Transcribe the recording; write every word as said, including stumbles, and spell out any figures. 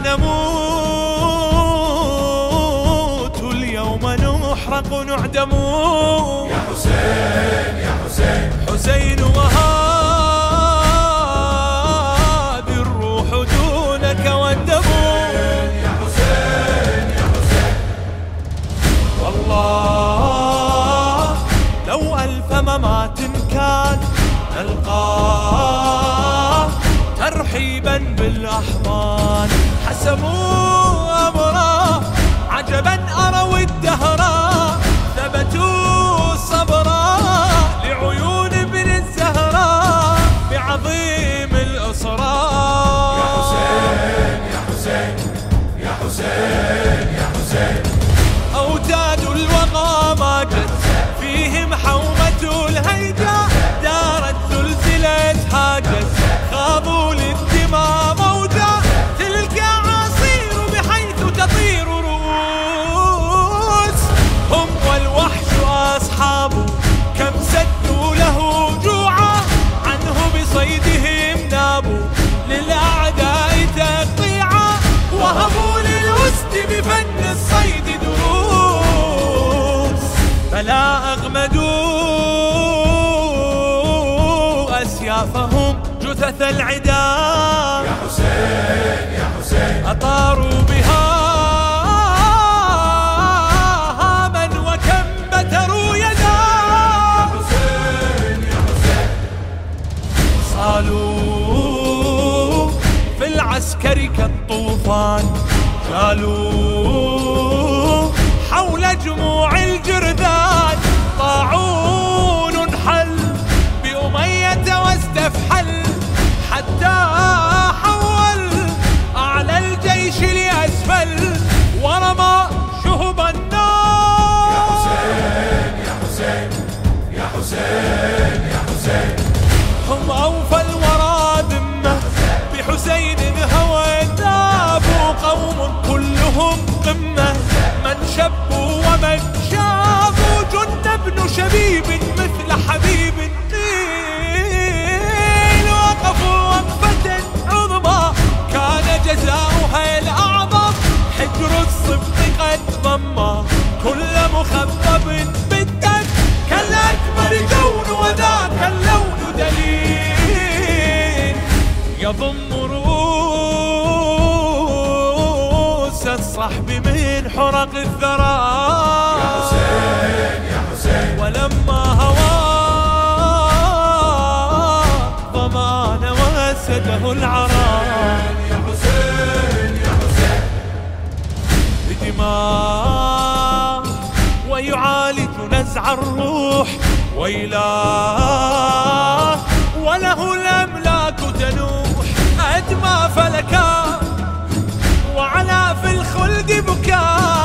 نموت واليوم نحرق ونعدم. يا حسين يا حسين حسين وهذه الروح دونك والدم. يا حسين يا حسين والله لو ألف ممات كان نلقاه ترحيبا بالأحضان. حسموا أمره عجبا أروا الدهرا، ثبتوا صبرا لعيون ابن الزهراء بعظيم الإصرار. يا حسين يا حسين يا حسين يا حسين أوتاد الوغى ما جت فيهم حومة الهيجا، دارت زلزلت هاجت خاضوا للدماء موجة. تلك عصير بحيث تطير رؤوس هم والوحش أصحابه، كم سدوا له جوعا عنه بصيدهم نابوا للأعداء تقطيعا. وهبوا للأسد بفن الصيد دروس، فلا أغمدوا أسيافهم جثث العدا. يا حسين يا حسين أطاروا بها هاما وكم بتروا يدا. يا حسين يا حسين صالوا في العسكر كالطوفان، جالوا حول جموع الجرذان. طاعون حل بأمية واستفحل حتى حول أعلى الجيش لأسفل ورمى شهب النار. يا حسين يا حسين يا حسين يا حسين هم أوفى الورى ذمة بحسين هوى ذابوا. قوم كلهم قمة من شبوا ومن شابوا. جند ابن شبيب مثل حبيب قيل وقفوا وقفة عظمى كان جزاؤها الأعظم. حجر الصبط قد ضم كل مخضب بالدم، كالأكبر كون وذاك اللون دليل يضم رؤوس الصحب من حرق الثرى. يا حسين يا حسين ولما هوى ضمان وسده العرى. يا حسين يا حسين بدماء ويعالج نزع الروح ويلاه وله الأملاك تنوح. أدمى فلكا وعلى في الخلد بكاء